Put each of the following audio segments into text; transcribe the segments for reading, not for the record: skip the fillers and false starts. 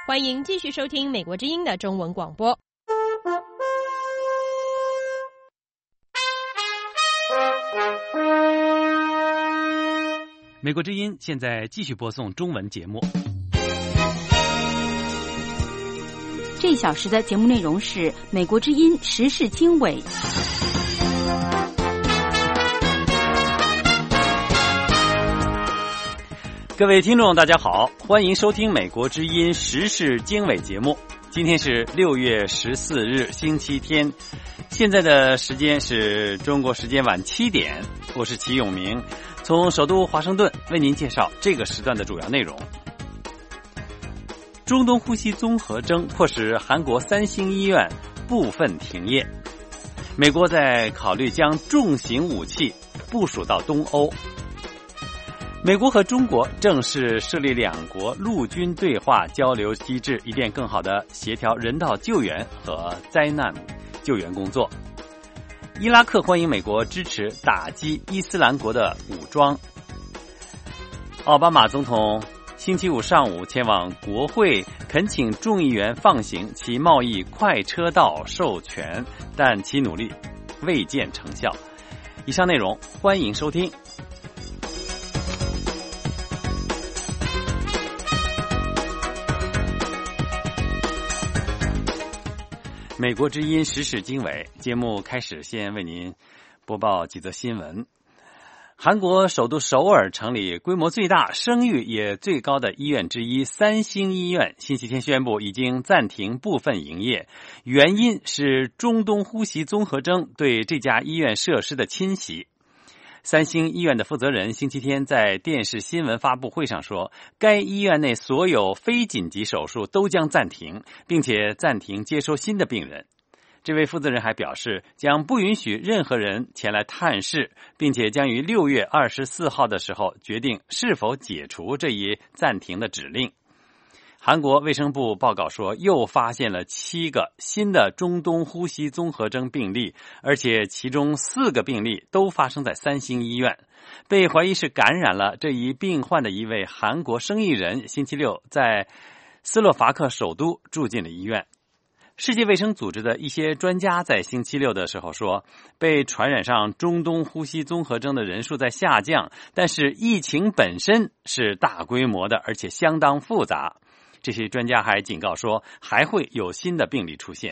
欢迎继续收听美国之音的中文广播。 美国之音现在继续播送中文节目。 这一小时的节目内容是美国之音时事经纬。 各位听众大家好，欢迎收听美国之音时事经纬节目。今天是6月14日星期天，现在的时间是中国时间晚7点，我是齐永明，从首都华盛顿为您介绍这个时段的主要内容。中东呼吸综合征迫使韩国3星医院部分停业。美国在考虑将重型武器部署到东欧。美国和中国正式设立两国陆军对话交流机制，以便更好地协调人道救援和灾难救援工作。伊拉克欢迎美国支持打击伊斯兰国的武装。奥巴马总统星期五上午前往国会恳请众议员放行其贸易快车道授权，但其努力未见成效。以上内容欢迎收听。美国之音时事经纬节目开始，先为您播报几则新闻。韩国首都首尔城里规模最大、声誉也最高的医院之一3星医院星期天宣布已经暂停部分营业，原因是中东呼吸综合征对这家医院设施的侵袭。3星医院的负责人星期天在电视新闻发布会上说，该医院内所有非紧急手术都将暂停，并且暂停接收新的病人。这位负责人还表示，将不允许任何人前来探视，并且将于6月24号的时候决定是否解除这一暂停的指令。韩国卫生部报告说，又发现了7个新的中东呼吸综合征病例，而且其中4个病例都发生在3星医院。被怀疑是感染了这一病患的一位韩国生意人，星期六在斯洛伐克首都住进了医院。世界卫生组织的一些专家在星期六的时候说，被传染上中东呼吸综合征的人数在下降，但是疫情本身是大规模的，而且相当复杂。这些专家还警告说，还会有新的病例出现。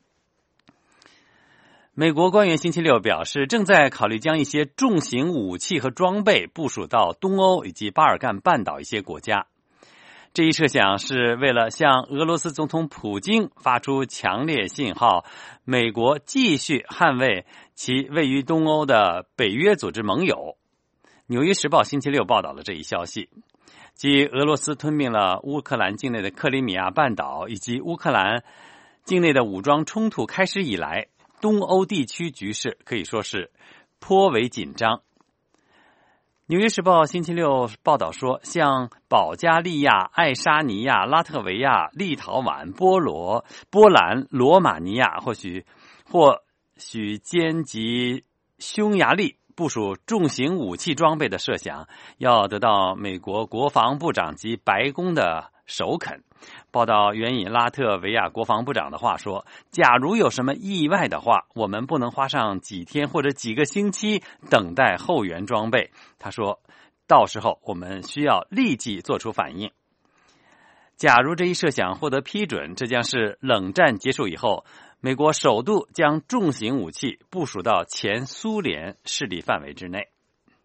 美国官员星期六表示，正在考虑将一些重型武器和装备部署到东欧以及巴尔干半岛一些国家。这一设想是为了向俄罗斯总统普京发出强烈信号，美国继续捍卫其位于东欧的北约组织盟友。纽约时报星期六报道了这一消息。继俄罗斯吞并了乌克兰境内的克里米亚半岛以及乌克兰境内的武装冲突开始以来，东欧地区局势可以说是颇为紧张。纽约时报星期六报道说，像保加利亚、爱沙尼亚、拉脱维亚、立陶宛、波兰、罗马尼亚或许兼及匈牙利部署重型武器装备的设想要得到美国国防部长及白宫的首肯。报道援引拉脱维亚国防部长的话说，假如有什么意外的话，我们不能花上几天或者几个星期等待后援装备。他说，到时候我们需要立即做出反应。假如这一设想获得批准，这将是冷战结束以后美国首度将重型武器部署到前苏联势力范围之内。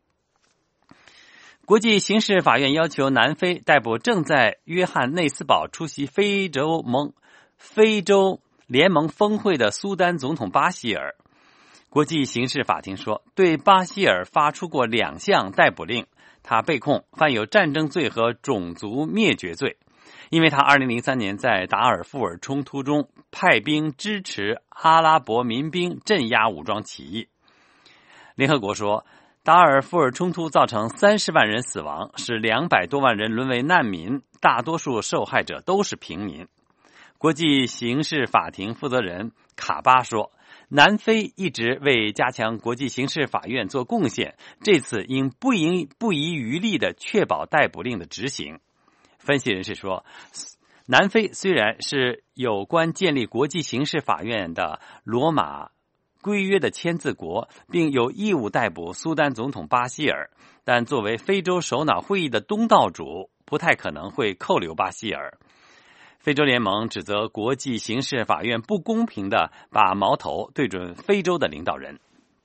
国际刑事法院要求南非逮捕正在约翰内斯堡出席非洲联盟峰会的苏丹总统巴希尔。国际刑事法庭说，对巴希尔发出过2项逮捕令，他被控犯有战争罪和种族灭绝罪，因为他2003年在达尔富尔冲突中派兵支持阿拉伯民兵镇压武装起义。联合国说，达尔富尔冲突造成30万人死亡，使200多万人沦为难民，大多数受害者都是平民。国际刑事法庭负责人卡巴说，南非一直为加强国际刑事法院做贡献，这次应不遗余力地确保逮捕令的执行。分析人士说， 南非虽然是有关建立国际刑事法院的罗马规约的签字国，并有义务逮捕苏丹总统巴希尔，但作为非洲首脑会议的东道主，不太可能会扣留巴希尔。非洲联盟指责国际刑事法院不公平地把矛头对准非洲的领导人。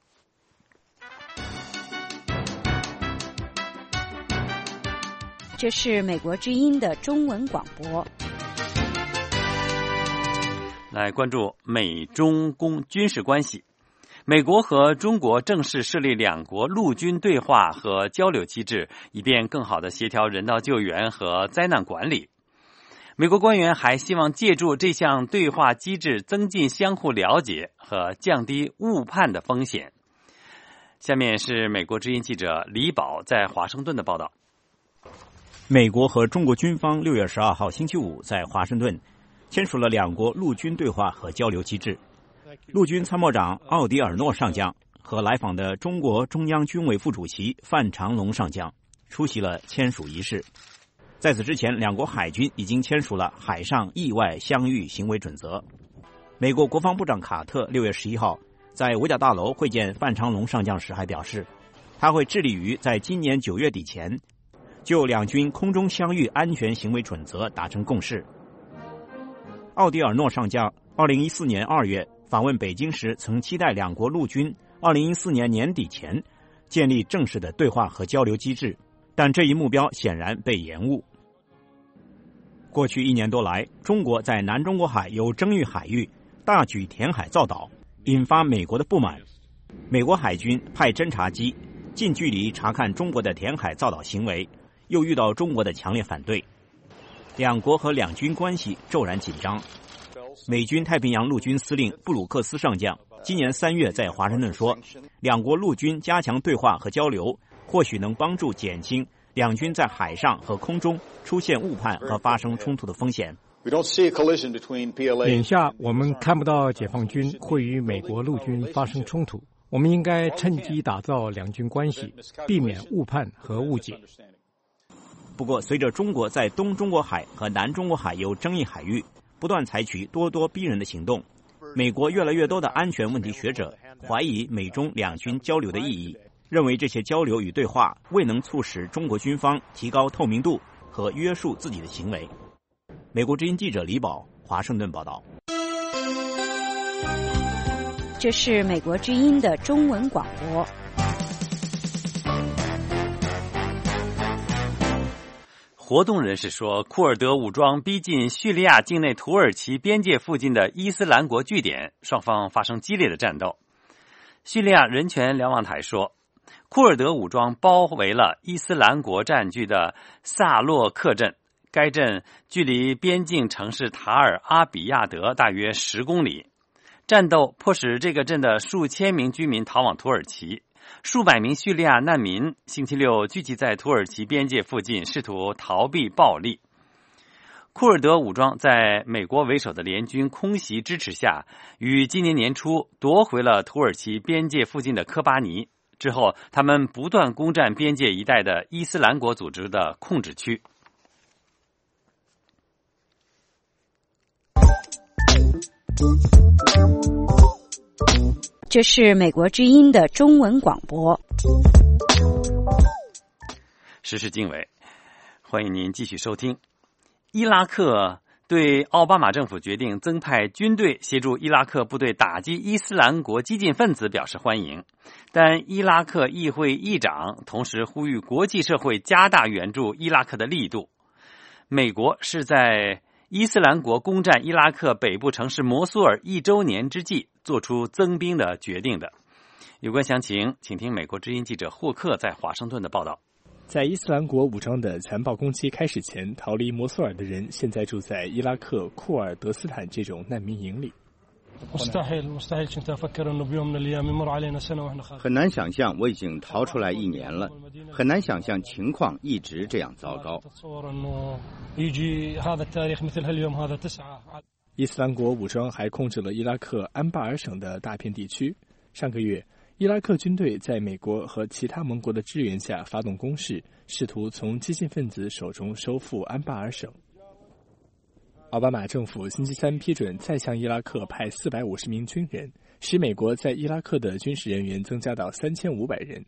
这是美国之音的中文广播。 来关注美中军事关系。美国和中国正式设立两国陆军对话和交流机制，以便更好地协调人道救援和灾难管理。美国官员还希望借助这项对话机制增进相互了解和降低误判的风险。下面是美国之音记者李宝在华盛顿的报道。 美国和中国军方6月12号星期五在华盛顿签署了两国陆军对话和交流机制。陆军参谋长奥迪尔诺上将和来访的中国中央军委副主席范长龙上将出席了签署仪式。在此之前，两国海军已经签署了海上意外相遇行为准则。美国国防部长卡特6月11号在五角大楼会见范长龙上将时还表示，他会致力于在今年9月底前就两军空中相遇安全行为准则达成共识。奥迪尔诺上将2014年2月访问北京时曾期待两国陆军2014年年底前建立正式的对话和交流机制，但这一目标显然被延误。过去1年多来，中国在南中国海有争议海域大举填海造岛，引发美国的不满。美国海军派侦察机近距离查看中国的填海造岛行为，又遇到中国的强烈反对，两国和两军关系骤然紧张。美军太平洋陆军司令布鲁克斯上将今年3月在华盛顿说，两国陆军加强对话和交流，或许能帮助减轻两军在海上和空中出现误判和发生冲突的风险。 眼下我们看不到解放军会与美国陆军发生冲突，我们应该趁机打造两军关系，避免误判和误解。 不过，随着中国在东中国海和南中国海有争议海域不断采取咄咄逼人的行动，美国越来越多的安全问题学者怀疑美中两军交流的意义，认为这些交流与对话未能促使中国军方提高透明度和约束自己的行为。美国之音记者李宝，华盛顿报道。 这是美国之音的中文广播。 活动人士说，库尔德武装逼近叙利亚境内土耳其边界附近的伊斯兰国据点，双方发生激烈的战斗。叙利亚人权瞭望台说，库尔德武装包围了伊斯兰国占据的萨洛克镇，该镇距离边境城市塔尔阿比亚德大约10公里。战斗迫使这个镇的数千名居民逃往土耳其，数百名叙利亚难民星期六聚集在土耳其边界附近，试图逃避暴力。库尔德武装在美国为首的联军空袭支持下，于今年年初夺回了土耳其边界附近的科巴尼。之后，他们不断攻占边界一带的伊斯兰国组织的控制区。 这是美国之音的中文广播。 时事经纬，欢迎您继续收听。伊拉克对奥巴马政府决定增派军队协助伊拉克部队打击伊斯兰国激进分子表示欢迎，但伊拉克议会议长同时呼吁国际社会加大援助伊拉克的力度。美国是在伊斯兰国攻占伊拉克北部城市摩苏尔1周年之际做出增兵的决定的。有关详情，请听美国之音记者霍克在华盛顿的报道。 在伊斯兰国武装的残暴攻击开始前，逃离摩苏尔的人现在住在伊拉克库尔德斯坦这种难民营里。 很难想象，我已经逃出来1年了，很难想象情况一直这样糟糕。 伊斯兰国武装还控制了伊拉克安巴尔省的大片地区。上个月，伊拉克军队在美国和其他盟国的支援下发动攻势，试图从激进分子手中收复安巴尔省。 奥巴马政府星期三批准再向伊拉克派450名军人，使美国在伊拉克的军事人员增加到3500人。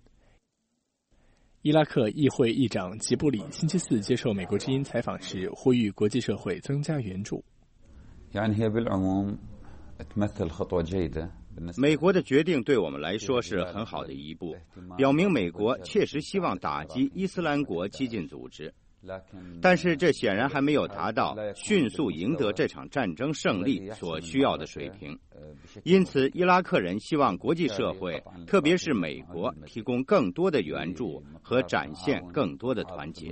伊拉克议会议长吉布里星期四接受美国之音采访时，呼吁国际社会增加援助。 美国的决定对我们来说是很好的一步，表明美国确实希望打击伊斯兰国激进组织。但是这显然还没有达到迅速赢得这场战争胜利所需要的水平，因此伊拉克人希望国际社会，特别是美国，提供更多的援助和展现更多的团结。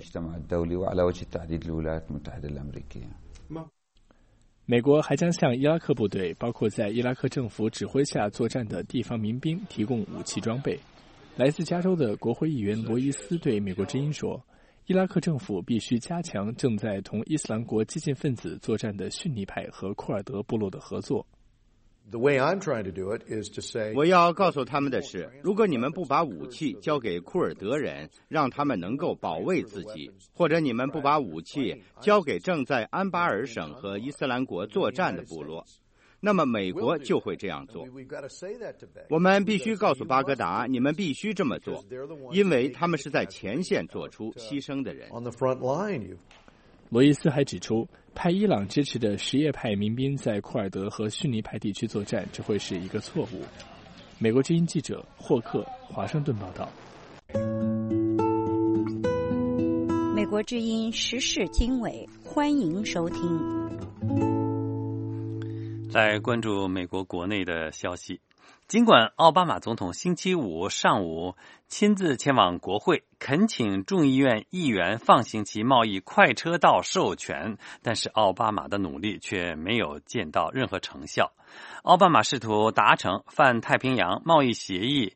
美国还将向伊拉克部队，包括在伊拉克政府指挥下作战的地方民兵提供武器装备。来自加州的国会议员罗伊斯对美国之音说，伊拉克政府必须加强正在同伊斯兰国激进分子作战的逊尼派和库尔德部落的合作。 我要告诉他们的是，如果你们不把武器交给库尔德人，让他们能够保卫自己，或者你们不把武器交给正在安巴尔省和伊斯兰国作战的部落，那么美国就会这样做。我们必须告诉巴格达，你们必须这么做，因为他们是在前线做出牺牲的人。 罗伊斯还指出，派伊朗支持的什叶派民兵在库尔德和逊尼派地区作战，这会是一个错误。美国之音记者霍克，华盛顿报道。 美国之音时事经纬，欢迎收听。 来关注美国国内的消息。尽管奥巴马总统星期五上午亲自前往国会，恳请众议院议员放行其贸易快车道授权，但是奥巴马的努力却没有见到任何成效。奥巴马试图达成泛太平洋贸易协定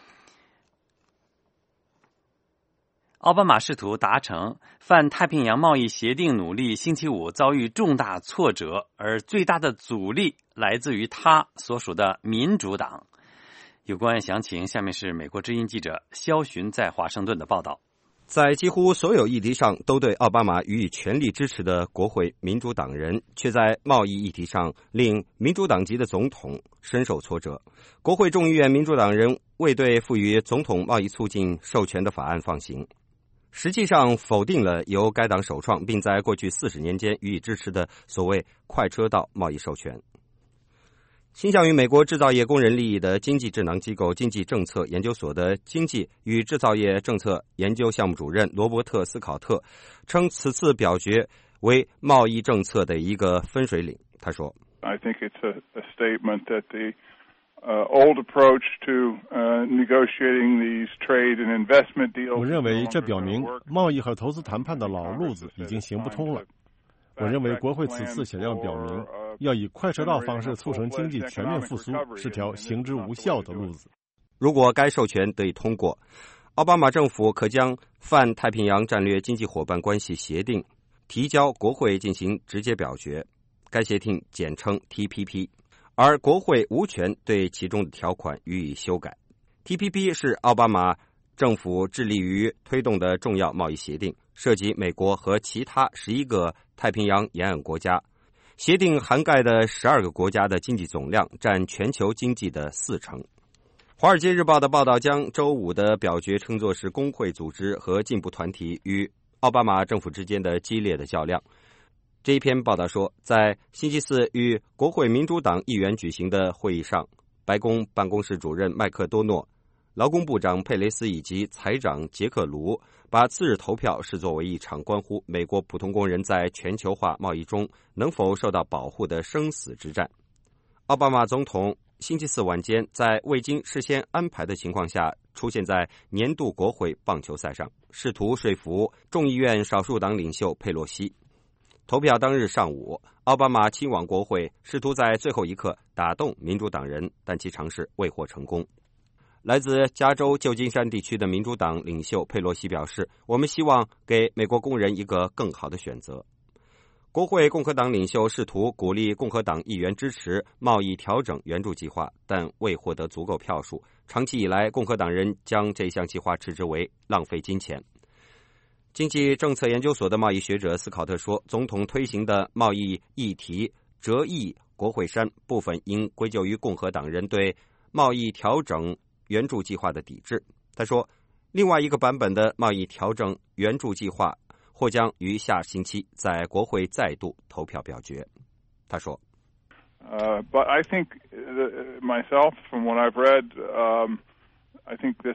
努力星期五遭遇重大挫折，而最大的阻力来自于他所属的民主党。有关详情，下面是美国之音记者肖寻在华盛顿的报道。 在几乎所有议题上都对奥巴马予以全力支持的国会民主党人，却在贸易议题上令民主党籍的总统深受挫折。国会众议院民主党人未对赋予总统贸易促进授权的法案放行，实际上否定了由该党首创并在过去40年间予以支持的所谓快车道贸易授权。倾向于美国制造业工人利益的经济智囊机构经济政策研究所的经济与制造业政策研究项目主任罗伯特·斯考特称，此次表决为贸易政策的一个分水岭。他说 I think it's a statement that the old approach to negotiating these trade and investment deals. 我认为这表明贸易和投资谈判的老路子已经行不通了。我认为国会此次想要表明，要以快车道方式促成经济全面复苏是条行之无效的路子。 如果该授权得以通过，奥巴马政府可将泛太平洋战略经济伙伴关系协定提交国会进行直接表决，该协定简称 TPP， 而国会无权对其中的条款予以修改。TPP 是奥巴马政府致力于推动的重要贸易协定，涉及美国和其他11个太平洋沿岸国家。协定涵盖的12个国家的经济总量占全球经济的40%。华尔街日报的报道将周五的表决称作是工会组织和进步团体与奥巴马政府之间的激烈的较量。这一篇报道说，在星期四与国会民主党议员举行的会议上，白宫办公室主任麦克多诺、劳工部长佩雷斯以及财长杰克卢把次日投票视作为一场关乎美国普通工人在全球化贸易中能否受到保护的生死之战。奥巴马总统星期四晚间在未经事先安排的情况下出现在年度国会棒球赛上，试图说服众议院少数党领袖佩洛西。投票当日上午，奥巴马亲往国会，试图在最后一刻打动民主党人，但其尝试未获成功。来自加州旧金山地区的民主党领袖佩洛西表示，我们希望给美国工人一个更好的选择。国会共和党领袖试图鼓励共和党议员支持贸易调整援助计划，但未获得足够票数。长期以来，共和党人将这项计划斥之为浪费金钱。 经济政策研究所的贸易学者斯考特说，总统推行的贸易议题折翼国会山部分应归咎于共和党人对贸易调整援助计划的抵制。他说，另外一个版本的贸易调整援助计划或将于下星期在国会再度投票表决。他说 But I think myself, from what I've read, I think this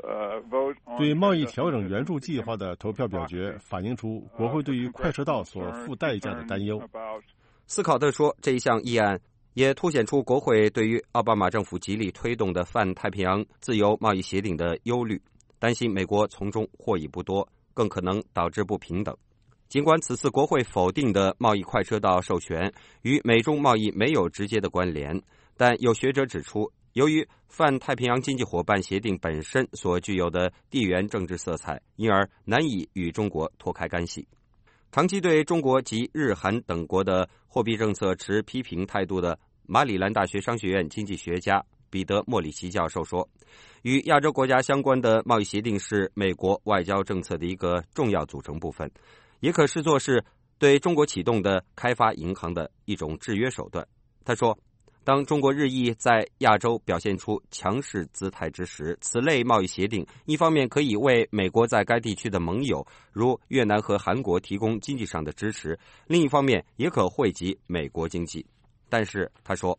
vote on 对贸易调整援助计划的投票表决反映出国会对于快车道所付代价的担忧。 斯考特说，这一项议案也凸显出国会对于奥巴马政府极力推动的泛太平洋自由贸易协定的忧虑，担心美国从中获益不多，更可能导致不平等。尽管此次国会否定的贸易快车道授权与美中贸易没有直接的关联，但有学者指出，由于泛太平洋经济伙伴协定本身所具有的地缘政治色彩，因而难以与中国脱开干系。长期对中国及日韩等国的货币政策持批评态度的马里兰大学商学院经济学家彼得·莫里奇教授说，与亚洲国家相关的贸易协定是美国外交政策的一个重要组成部分，也可视作是对中国启动的开发银行的一种制约手段。他说，当中国日益在亚洲表现出强势姿态之时，此类贸易协定一方面可以为美国在该地区的盟友如越南和韩国提供经济上的支持，另一方面也可惠及美国经济。但是他说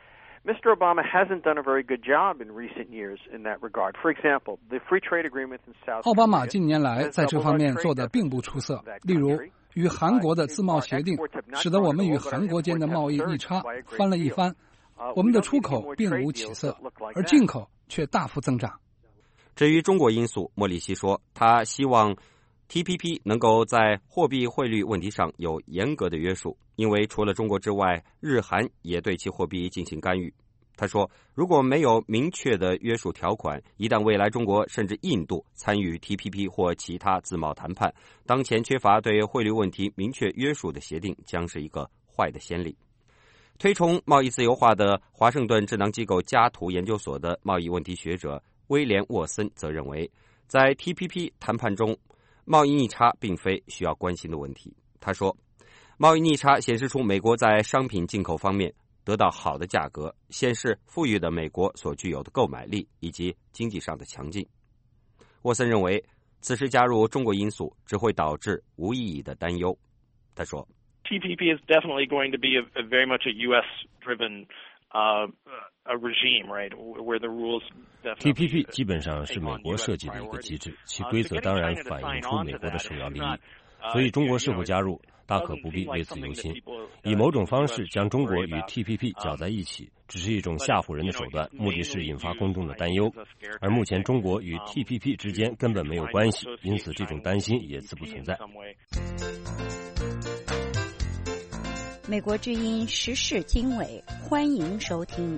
Mr. Obama hasn't done a very good job in recent years in that regard. For example, the free trade agreement in South Korea. 奥巴马近年来在这方面做得并不出色。例如，与韩国的自贸协定，使得我们与韩国间的贸易逆差翻了一番，我们的出口并无起色，而进口却大幅增长。 至于中国因素，莫里西说，他希望 TPP 能够在货币汇率问题上有严格的约束，因为除了中国之外，日韩也对其货币进行干预。他说，如果没有明确的约束条款，一旦未来中国甚至印度参与 TPP 或其他自贸谈判，当前缺乏对汇率问题明确约束的协定将是一个坏的先例。推崇贸易自由化的华盛顿智囊机构加图研究所的贸易问题学者威廉沃森则认为，在 TPP 谈判中，贸易逆差并非需要关心的问题。他说，贸易逆差显示出美国在商品进口方面得到好的价格，显示富裕的美国所具有的购买力以及经济上的强劲。沃森认为，此时加入中国因素只会导致无意义的担忧。他说， TPP is definitely going to be a very much a U.S.-driven a regime, right? Where the rules TPP 基本上是美国设计的一个机制，其规则当然反映出美国的首要利益。所以中国是否加入，大可不必为此忧心。以某种方式将中国与 TPP 搅在一起，只是一种吓唬人的手段，目的是引发公众的担忧。而目前中国与 TPP 之间根本没有关系，因此这种担心也自不存在。 美国之音时事经纬，欢迎收听。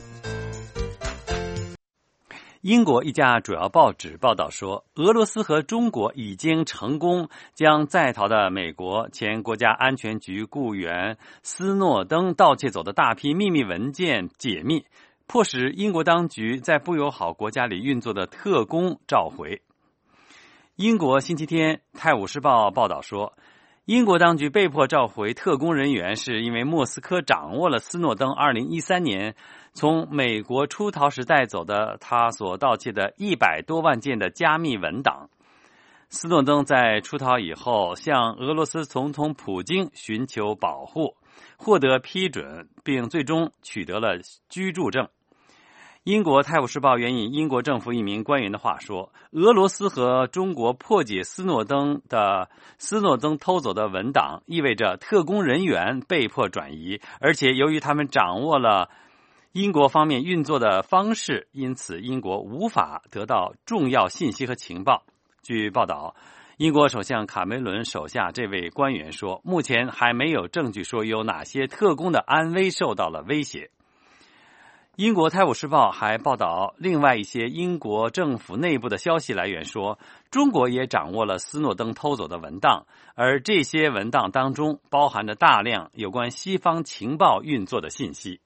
英国一家主要报纸报道说，俄罗斯和中国已经成功将在逃的美国前国家安全局雇员斯诺登盗窃走的大批秘密文件解密，迫使英国当局在不友好国家里运作的特工召回。英国星期天《泰晤士报》报道说，英国当局被迫召回特工人员，是因为莫斯科掌握了斯诺登2013年从美国出逃时带走的他所盗窃的100多万件的加密文档。斯诺登在出逃以后向俄罗斯总统普京寻求保护，获得批准，并最终取得了居住证。英国《泰晤士报》援引英国政府一名官员的话说，俄罗斯和中国破解斯诺登偷走的文档，意味着特工人员被迫转移，而且由于他们掌握了英国方面运作的方式，因此英国无法得到重要信息和情报。据报道，英国首相卡梅伦手下这位官员说，目前还没有证据说有哪些特工的安危受到了威胁。英国《泰晤士报》还报道，另外一些英国政府内部的消息来源说，中国也掌握了斯诺登偷走的文档，而这些文档当中包含着大量有关西方情报运作的信息。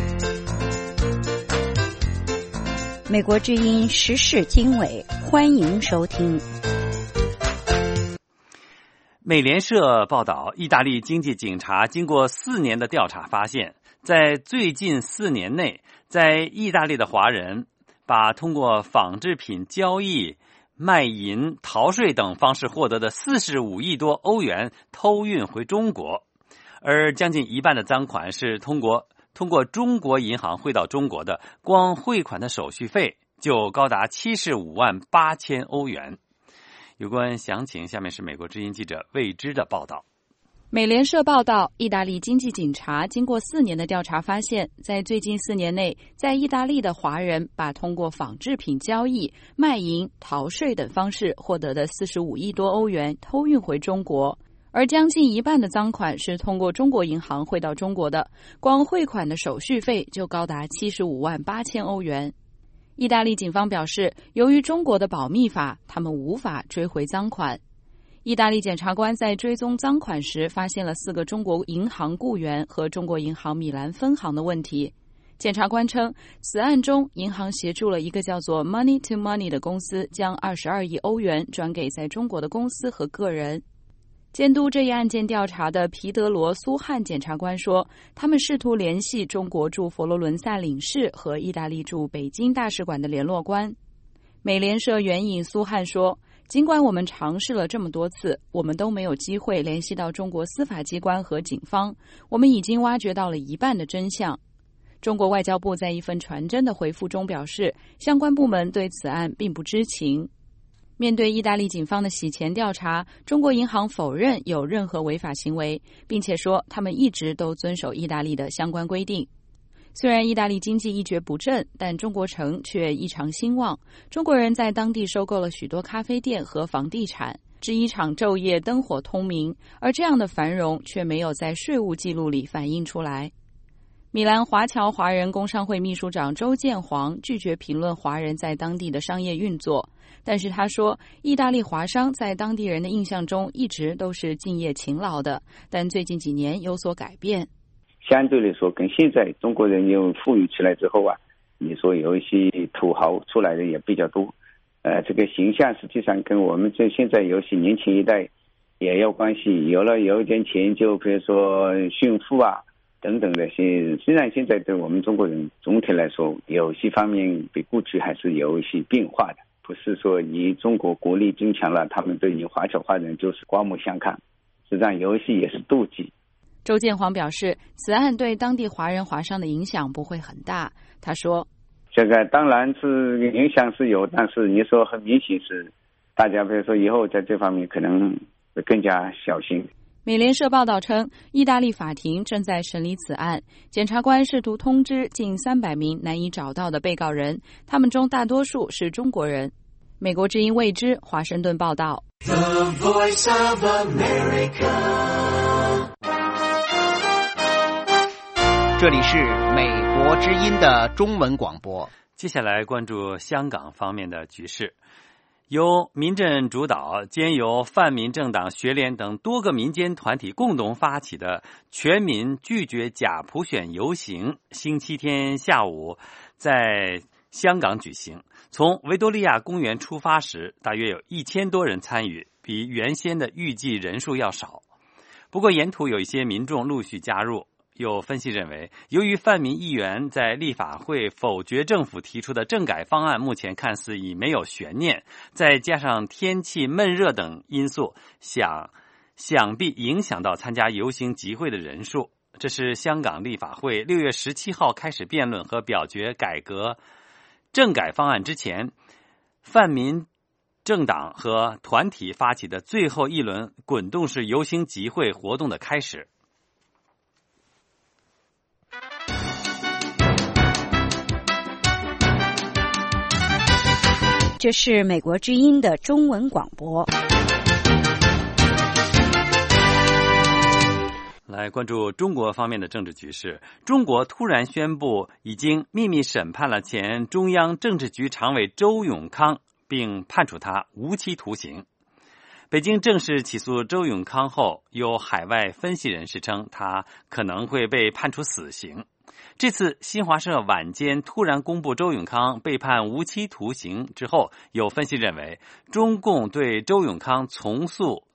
美国之音时事经纬，欢迎收听。 美联社报道，意大利经济警察经过4年的调查发现，在最近4年内，在意大利的华人把通过仿制品交易、卖淫、逃税等方式获得的45亿多欧元偷运回中国，而将近一半的赃款是通过中国银行汇到中国的，光汇款的手续费就高达75万8千欧元。有关详情，下面是美国之音记者魏之的报道。 美联社报道，意大利经济警察经过4年的调查发现，在最近4年内，在意大利的华人把通过仿制品交易、卖淫、逃税等方式获得的45亿多欧元偷运回中国，而将近一半的赃款是通过中国银行汇到中国的，光汇款的手续费就高达75万8千欧元。意大利警方表示，由于中国的保密法，他们无法追回赃款。意大利检察官在追踪赃款时发现了4个中国银行雇员和中国银行米兰分行的问题。检察官称，此案中银行协助了一个叫做 Money to Money 的公司将22亿欧元转给在中国的公司和个人。监督这一案件调查的皮德罗·苏汉检察官说，他们试图联系中国驻佛罗伦萨领事和意大利驻北京大使馆的联络官。美联社援引苏汉说，尽管我们尝试了这么多次，我们都没有机会联系到中国司法机关和警方，我们已经挖掘到了一半的真相。中国外交部在一份传真的回复中表示，相关部门对此案并不知情。面对意大利警方的洗钱调查，中国银行否认有任何违法行为，并且说他们一直都遵守意大利的相关规定。虽然意大利经济一蹶不振，但中国城却异常兴旺。中国人在当地收购了许多咖啡店和房地产，制衣厂昼夜灯火通明，而这样的繁荣却没有在税务记录里反映出来。米兰华侨华人工商会秘书长周建煌拒绝评论华人在当地的商业运作，但是他说，意大利华商在当地人的印象中一直都是敬业勤劳的，但最近几年有所改变。 相对来说，跟现在中国人又富裕起来之后啊，你说有一些土豪出来的也比较多，这个形象实际上跟我们这现在有些年轻一代也有关系，有一点钱就比如说炫富啊等等的。虽然现在对我们中国人总体来说有些方面比过去还是有一些变化的，不是说你中国国力增强了，他们对你华侨华人就是刮目相看，实际上有一些也是妒忌。 周建煌表示，此案对当地华人华商的影响不会很大。他说， 这个当然是影响是有，但是你说很明显是大家比如说以后在这方面可能会更加小心。 美联社报道称，意大利法庭正在审理此案，检察官试图通知近300名难以找到的被告人，他们中大多数是中国人。美国之音魏之华盛顿报道。 The Voice of America。 这里是美国之音的中文广播。 接下来关注香港方面的局势。由民阵主导，兼由泛民政党、学联等多个民间团体共同发起的全民拒绝假普选游行，星期天下午在香港举行。从维多利亚公园出发时，大约有1000多人参与，比原先的预计人数要少。不过沿途有一些民众陆续加入。有分析认为，由于泛民议员在立法会否决政府提出的政改方案目前看似已没有悬念，再加上天气闷热等因素，想必影响到参加游行集会的人数。这是香港立法会6月17号开始辩论和表决改革政改方案之前，泛民政党和团体发起的最后一轮滚动式游行集会活动的开始。 这是美国之音的中文广播。 来关注中国方面的政治局势。中国突然宣布已经秘密审判了前中央政治局常委周永康，并判处他无期徒刑。北京正式起诉周永康后，有海外分析人士称他可能会被判处死刑。这次新华社晚间突然公布周永康被判无期徒刑之后，有分析认为，中共对周永康从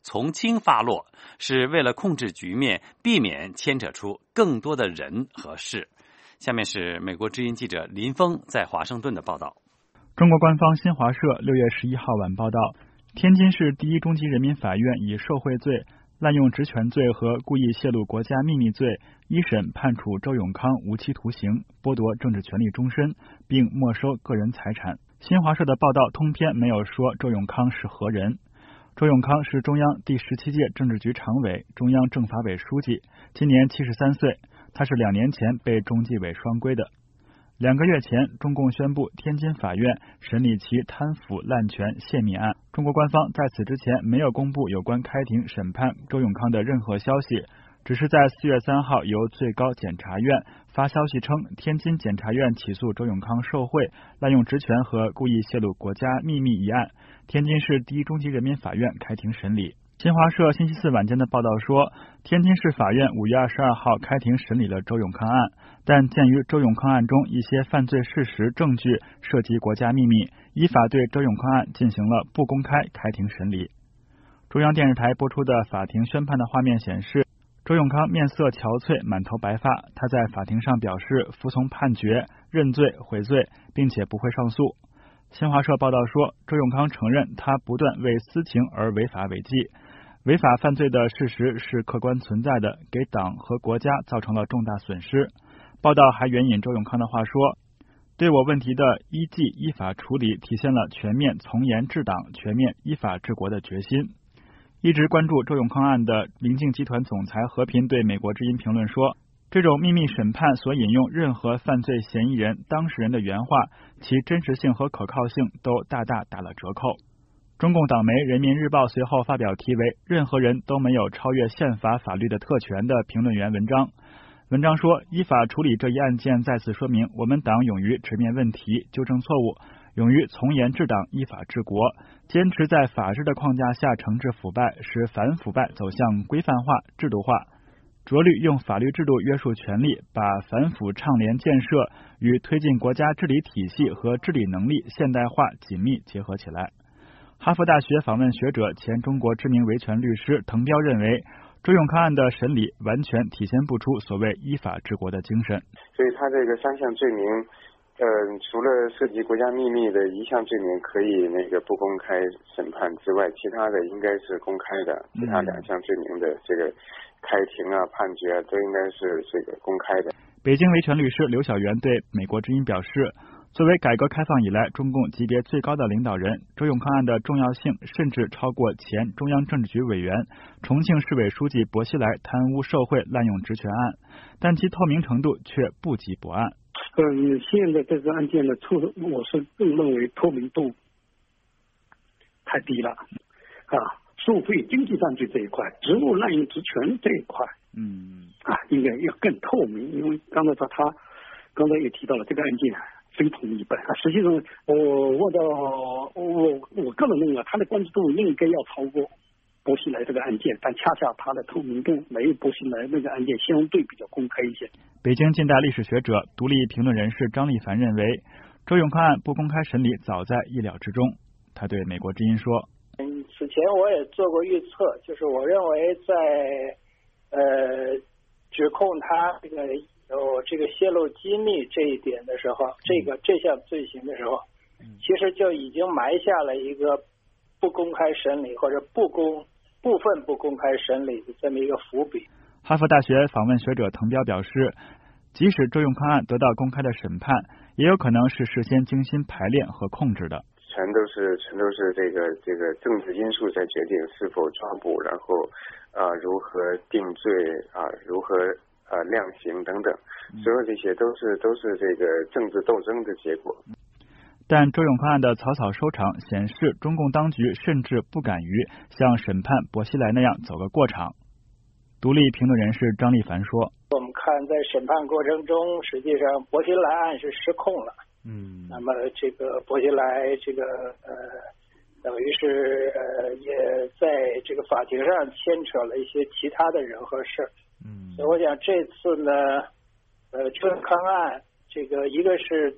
从轻发落，是为了控制局面，避免牵扯出更多的人和事。下面是美国之音记者林峰在华盛顿的报道。 中国官方新华社6月11号晚报道，天津市第一中级人民法院以受贿罪、滥用职权罪和故意泄露国家秘密罪一审判处周永康无期徒刑，剥夺政治权利终身，并没收个人财产。新华社的报道通篇没有说周永康是何人。周永康是中央第17届政治局常委、中央政法委书记，今年73岁。他是2年前被中纪委双规的。2个月前，中共宣布天津法院审理其贪腐滥权泄密案。中国官方在此之前没有公布有关开庭审判周永康的任何消息，只是在4月3号由最高检察院发消息称，天津检察院起诉周永康受贿、滥用职权和故意泄露国家秘密一案，天津市第一中级人民法院开庭审理。新华社星期四晚间的报道说，天津市法院5月22号开庭审理了周永康案，但鉴于周永康案中一些犯罪事实证据涉及国家秘密，依法对周永康案进行了不公开开庭审理。中央电视台播出的法庭宣判的画面显示，周永康面色憔悴，满头白发，他在法庭上表示服从判决、认罪悔罪，并且不会上诉。新华社报道说，周永康承认他不断为私情而违法违纪，违法犯罪的事实是客观存在的，给党和国家造成了重大损失。报道还援引周永康的话说，对我问题的依纪依法处理体现了全面从严治党、全面依法治国的决心。一直关注周永康案的明镜集团总裁和平对美国之音评论说，这种秘密审判所引用任何犯罪嫌疑人、当事人的原话，其真实性和可靠性都大大打了折扣。中共党媒《人民日报》随后发表题为任何人都没有超越宪法法律的特权的评论员文章。文章说，依法处理这一案件再次说明我们党勇于直面问题、纠正错误，勇于从严治党、依法治国，坚持在法治的框架下惩治腐败，使反腐败走向规范化、制度化，着力用法律制度约束权力，把反腐倡廉建设与推进国家治理体系和治理能力现代化紧密结合起来。哈佛大学访问学者、前中国知名维权律师滕彪认为，周永康案的审理完全体现不出所谓依法治国的精神。 所以他这个3项罪名，除了涉及国家秘密的1项罪名可以不公开审判之外，其他的应该是公开的。其他2项罪名的这个开庭啊、判决啊，都应该是这个公开的。 北京维权律师刘晓元对美国之音表示，作为改革开放以来中共级别最高的领导人，周永康案的重要性甚至超过前中央政治局委员、重庆市委书记薄熙来贪污受贿滥用职权案，但其透明程度却不及薄案。 现在这个案件的我是更认为透明度太低了受贿经济犯罪这一块、职务滥用职权这一块，应该要更透明。因为刚才也提到了这个案件非同一般实际上我个人认为他的关注度应该要超过薄熙来这个案件，但恰恰他的透明度没有薄熙来那个案件相对比较公开一些。 北京近代历史学者、独立评论人士张立凡认为，周永康案不公开审理早在意料之中。他对美国之音说， 此前我也做过预测，就是我认为在指控他有这个泄露机密这一点的时候，这项罪行的时候，其实就已经埋下了一个不公开审理或者部分不公开审理的这么一个伏笔。 哈佛大学访问学者滕彪表示，即使周永康案得到公开的审判，也有可能是事先精心排练和控制的。 全都是这个政治因素在决定是否抓捕，然后如何定罪如何量刑等等，所有这些都是这个政治斗争的结果。 但周永康案的草草收场显示，中共当局甚至不敢于像审判薄熙来那样走个过场。独立评论人士张立凡说， 我们看在审判过程中，实际上薄熙来案是失控了。那么这个薄熙来等于是也在这个法庭上牵扯了一些其他的人和事。所以我想这次呢，周永康案这个一个是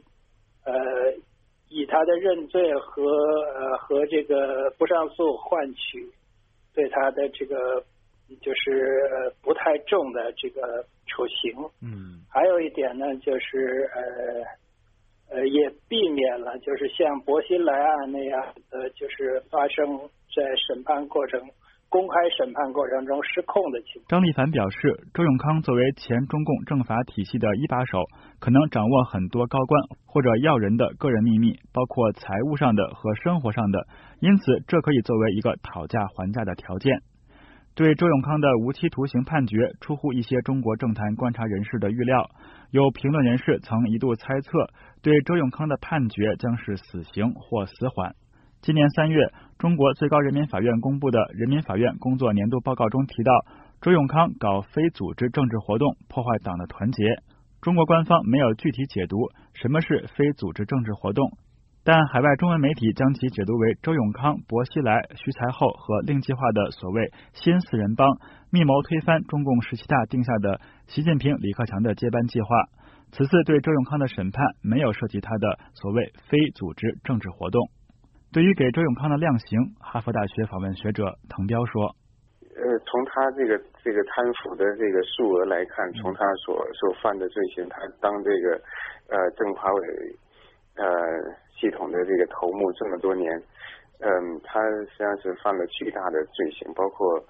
以他的认罪和这个不上诉换取对他的这个就是不太重的这个处刑。还有一点呢，就是也避免了就是像薄熙来案那样的就是发生在公开审判过程中失控的情况。 张立凡表示，周永康作为前中共政法体系的一把手，可能掌握很多高官或者要人的个人秘密，包括财务上的和生活上的，因此这可以作为一个讨价还价的条件。对周永康的无期徒刑判决出乎一些中国政坛观察人士的预料，有评论人士曾一度猜测，对周永康的判决将是死刑或死缓。今年3月，中国最高人民法院公布的人民法院工作年度报告中提到，周永康搞非组织政治活动，破坏党的团结。中国官方没有具体解读什么是非组织政治活动，但海外中文媒体将其解读为周永康、薄熙来、徐才厚和令计划的所谓新四人帮，密谋推翻中共17大定下的习近平、李克强的接班计划。此次对周永康的审判没有涉及他的所谓非组织政治活动。对于给周永康的量刑，哈佛大学访问学者滕彪说， 从他这个贪腐的这个数额来看，从他所犯的罪行，他当这个政法委系统的这个头目这么多年，他实际上是犯了巨大的罪行，包括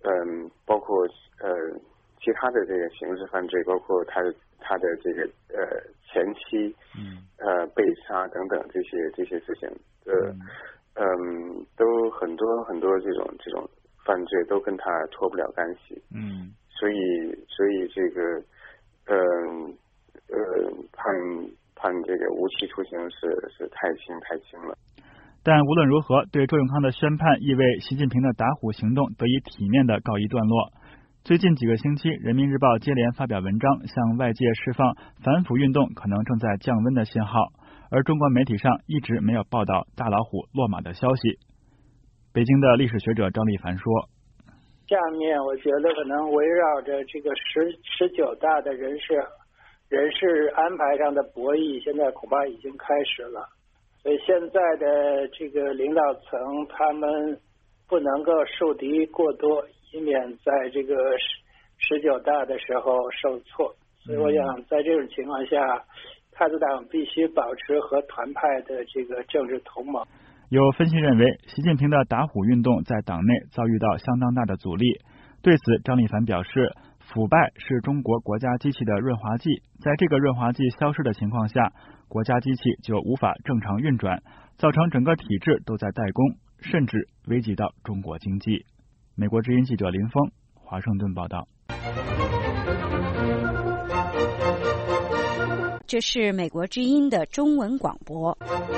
其他的这个刑事犯罪，包括他的这个前妻被杀等等这些事情，都很多这种犯罪都跟他脱不了干系。所以这个判这个无期徒刑是太轻了。 但无论如何，对周永康的宣判亦为习近平的打虎行动得以体面的告一段落。最近几个星期，人民日报接连发表文章，向外界释放反腐运动可能正在降温的信号，而中国媒体上一直没有报道大老虎落马的消息。北京的历史学者张立凡说， 下面我觉得可能围绕着这个19大的人事安排上的博弈，现在恐怕已经开始了。所以现在的这个领导层，他们不能够树敌过多，以免在这个19大的时候受挫。所以我想在这种情况下，太子党必须保持和团派的这个政治同盟。 有分析认为，习近平的打虎运动在党内遭遇到相当大的阻力。对此，张立凡表示，腐败是中国国家机器的润滑剂，在这个润滑剂消失的情况下，国家机器就无法正常运转，造成整个体制都在怠工，甚至危及到中国经济。美国之音记者林峰，华盛顿报道。 这是美国之音的中文广播。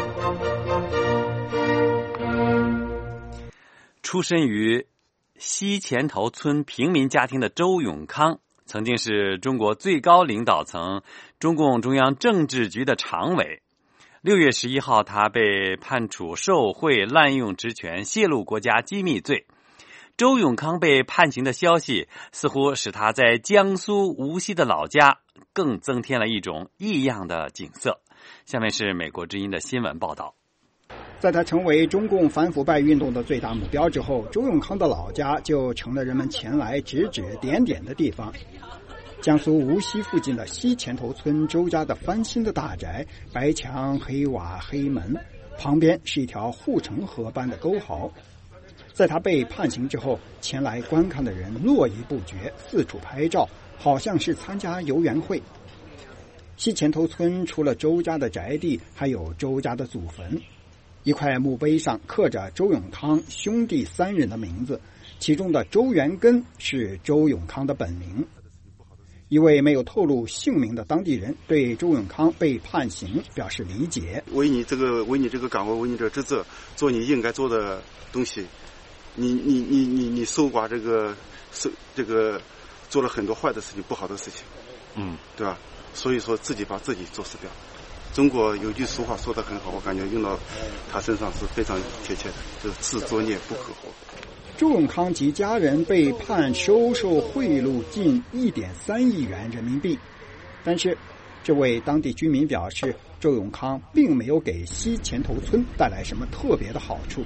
出身于西前头村平民家庭的周永康，曾经是中国最高领导层中共中央政治局的常委。6月11号，他被判处受贿、滥用职权、泄露国家机密罪。周永康被判刑的消息，似乎使他在江苏无锡的老家更增添了一种异样的景色。下面是美国之音的新闻报道。 在他成为中共反腐败运动的最大目标之后，周永康的老家就成了人们前来指指点点的地方。江苏无锡附近的西前头村周家的翻新的大宅，白墙黑瓦黑门，旁边是一条护城河般的沟壕。在他被判刑之后，前来观看的人络绎不绝，四处拍照，好像是参加游园会。西前头村除了周家的宅地，还有周家的祖坟。一块墓碑上刻着周永康兄弟3人的名字，其中的周元根是周永康的本名。一位没有透露姓名的当地人对周永康被判刑表示理解。 为你这个岗位，为你这个职责，做你应该做的东西，你守寡这个做了很多坏的事情，不好的事情，对吧？所以说自己把自己作死掉。中国有句俗话说得很好，我感觉用到他身上是非常贴切的，就是自作孽不可活。 周永康及家人被判收受贿赂近1.3亿元人民币，但是这位当地居民表示，周永康并没有给西前头村带来什么特别的好处。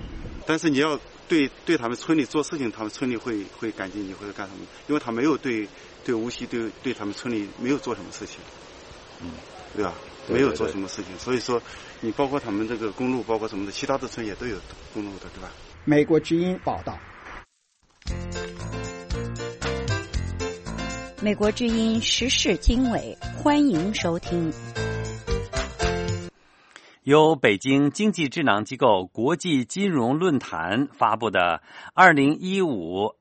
但是你要对他们村里做事情，他们村里会感激你或者干什么，因为他没有对无锡对他们村里没有做什么事情，对吧？没有做什么事情，所以说你包括他们这个公路，包括什么的，其他的村也都有公路的，对吧？ 美国之音报道。 美国之音时事经纬，欢迎收听。 由北京经济智囊机构国际金融论坛发布的2015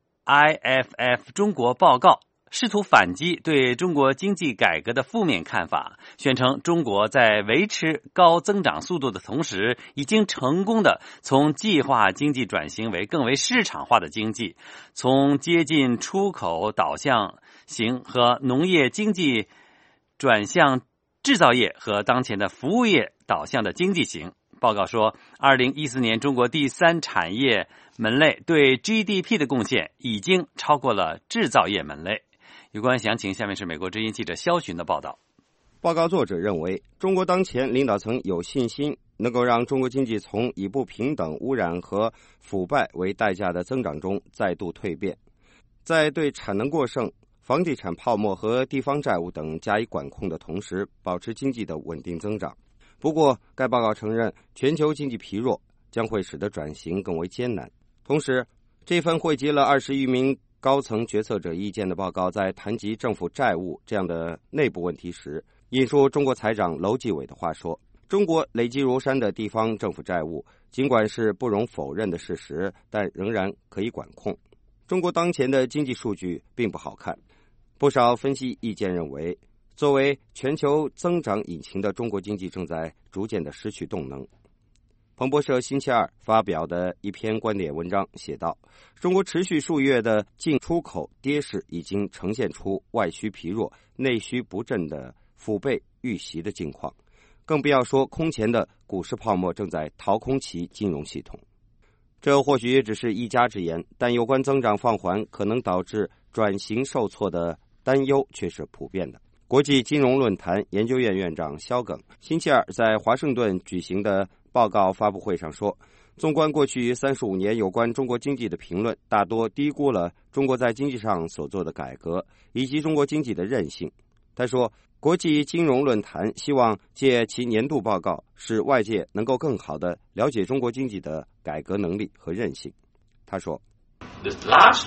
IFF 中国报告，试图反击对中国经济改革的负面看法，宣称中国在维持高增长速度的同时，已经成功的从计划经济转型为更为市场化的经济，从接近出口导向型和农业经济转向制造业和当前的服务业导向的经济型。报告说，2014年中国第三产业门类对 GDP 的贡献已经超过了制造业门类。有关详情，下面是美国之音记者肖寻的报道。 报告作者认为，中国当前领导层有信心能够让中国经济从以不平等、污染和腐败为代价的增长中再度蜕变，在对产能过剩、房地产泡沫和地方债务等加以管控的同时，保持经济的稳定增长。不过，该报告承认，全球经济疲弱将会使得转型更为艰难。同时，这份汇集了20余名高层决策者意见的报告，在谈及政府债务这样的内部问题时，引述中国财长楼继伟的话说，中国累积如山的地方政府债务，尽管是不容否认的事实，但仍然可以管控。中国当前的经济数据并不好看，不少分析意见认为，作为全球增长引擎的中国经济正在逐渐的失去动能。彭博社星期二发表的一篇观点文章写道，中国持续数月的进出口跌势已经呈现出外需疲弱、内需不振的腹背遇袭的境况，更不要说空前的股市泡沫正在掏空其金融系统。这或许也只是一家之言，但有关增长放缓可能导致转型受挫的担忧却是普遍的。国际金融论坛研究院院长肖耿星期二在华盛顿举行的报告发布会上说，纵观过去35年有关中国经济的评论，大多低估了中国在经济上所做的改革以及中国经济的韧性。他说，国际金融论坛希望借其年度报告，使外界能够更好地了解中国经济的改革能力和韧性。他说， The last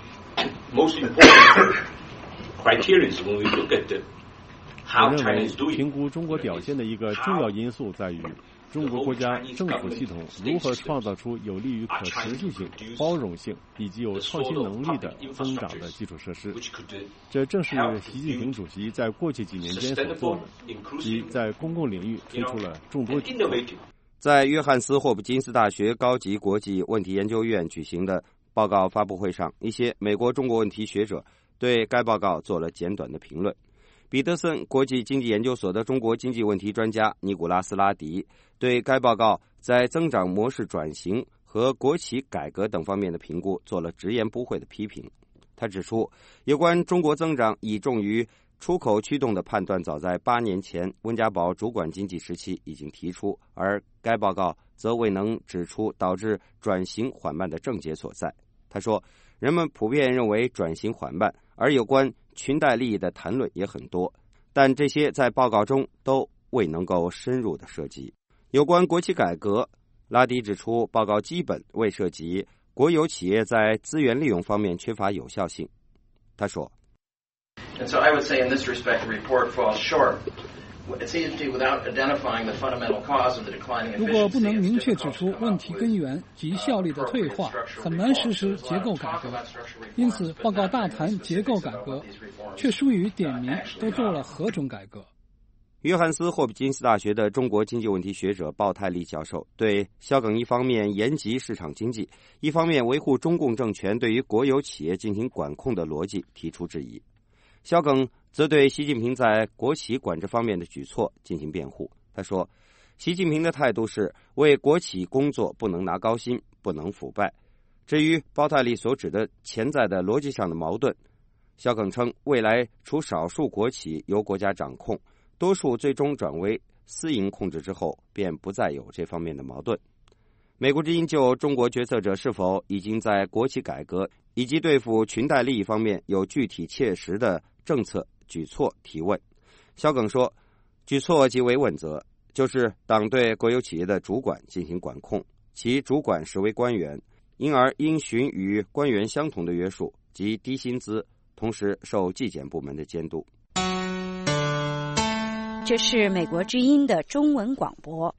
most important criteria when we look at how China is doing. 我认为评估中国表现的一个重要因素在于中国国家政府系统如何创造出有利于可持续性、包容性以及有创新能力的增长的基础设施。这正是习近平主席在过去几年间所做的，即在公共领域推出了众多举措。 在约翰斯霍普金斯大学高级国际问题研究院举行的报告发布会上，一些美国中国问题学者对该报告做了简短的评论。彼得森国际经济研究所的中国经济问题专家尼古拉斯·拉迪对该报告在增长模式转型和国企改革等方面的评估做了直言不讳的批评。他指出，有关中国增长倚重于出口驱动的判断早在8年前温家宝主管经济时期已经提出，而该报告则未能指出导致转型缓慢的症结所在。他说，人们普遍认为转型缓慢，而有关裙带利益的谈论也很多，但这些在报告中都未能够深入的涉及。有关国企改革，拉迪指出，报告基本未涉及国有企业在资源利用方面缺乏有效性。他说， And so I would say in this respect, the report falls short. It's easy without identifying the fundamental cause of the declining efficiency. 如果不能明确指出问题根源及效率的退化，很难实施结构改革。因此，报告大谈结构改革，却疏于点明都做了何种改革。 约翰斯霍普金斯大学的中国经济问题学者鲍泰利教授对肖耿一方面严极市场经济，一方面维护中共政权对于国有企业进行管控的逻辑提出质疑。肖耿则对习近平在国企管制方面的举措进行辩护。他说，习近平的态度是为国企工作不能拿高薪，不能腐败。至于鲍泰利所指的潜在的逻辑上的矛盾，肖耿称，未来除少数国企由国家掌控，多数最终转为私营控制之后，便不再有这方面的矛盾。 美国之音就中国决策者是否已经在国企改革以及对付裙带利益方面有具体切实的政策举措提问。肖耿说，举措极为问责，就是党对国有企业的主管进行管控，其主管实为官员，因而应循与官员相同的约束及低薪资，同时受纪检部门的监督。 这是美国之音的中文广播。